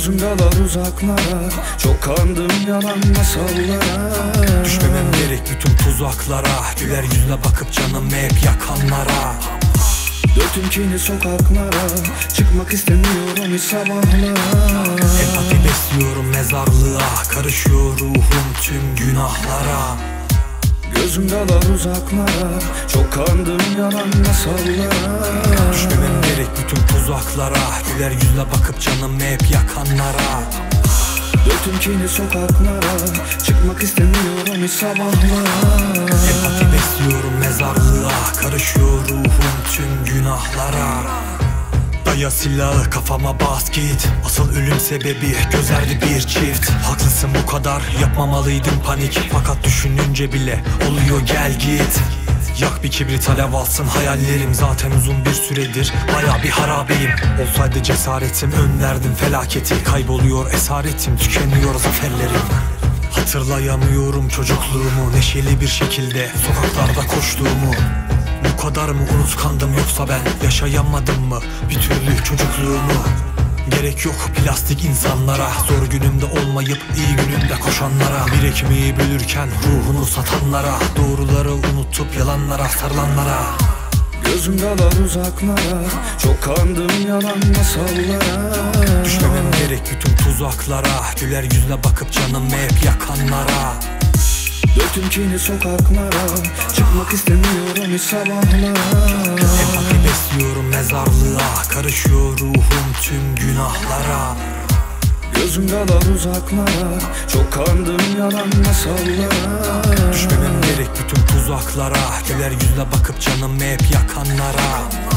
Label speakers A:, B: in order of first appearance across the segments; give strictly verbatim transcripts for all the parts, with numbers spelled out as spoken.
A: Gözüm dalar uzaklara, çok kandım yalan masallara.
B: Düşmemem gerek bütün tuzaklara, güler yüzle bakıp canımı hep yakanlara.
A: Döktüm kini sokaklara, çıkmak istemiyorum hiç sabahlara.
B: Empati besliyorum mezarlığa, karışıyor ruhum tüm günahlara.
A: Gözüm dalar uzaklara, çok kandım yalan masallara.
B: Düşmemem gerek bütün tuzaklara, güler yüzle bakıp canımı hep yakanlara.
A: Döktüm kini sokaklara, çıkmak istemiyorum hiç sabahlara.
B: Empati besliyorum mezarlığa, karışıyor ruhum tüm günahlara. Daya silahı kafama bas git, asıl ölüm sebebi gözerdi bir çift. Haklısın bu kadar yapmamalıydım panik, fakat düşününce bile oluyor gel git. Yak bir kibrit alev alsın hayallerim, zaten uzun bir süredir baya bir harabeyim. Olsaydı cesaretim önlerdim felaketi, kayboluyor esaretim, tükeniyor zaferlerim. Hatırlayamıyorum çocukluğumu, neşeli bir şekilde sokaklarda koştuğumu. Bu kadar mı unutkandım yoksa ben yaşayamadım mı bir türlü çocukluğumu? Gerek yok plastik insanlara, zor günümde olmayıp iyi günümde koşanlara. Bir ekmeği bölürken ruhunu satanlara, doğruları unutup yalanlara sarılanlara.
A: Gözüm dalar uzaklara, çok kandım yalan masallara.
B: Düşmemem gerek bütün tuzaklara, güler yüzle bakıp canımı hep yakanlara.
A: Döktüm kini sokaklara, çıkmak istemiyorum hiç sabahlara.
B: Empati besliyorum mezarlığa, karışıyor ruhum tüm günahlara.
A: Gözüm dalar uzaklara, çok kandım yalan masallara.
B: Düşmemem gerek bütün tuzaklara, güler yüzle bakıp canımı hep yakanlara.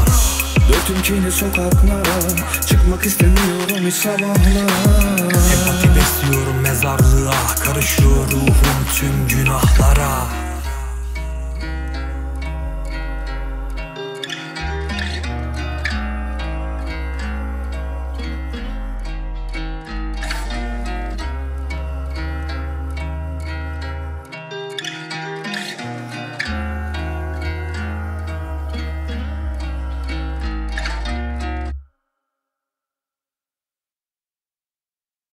A: Döktüm kini sokaklara, çıkmak istemiyorum hiç sabahlara.
B: Empati besliyorum mezarlığa, karışıyor ruhum tüm günahlara.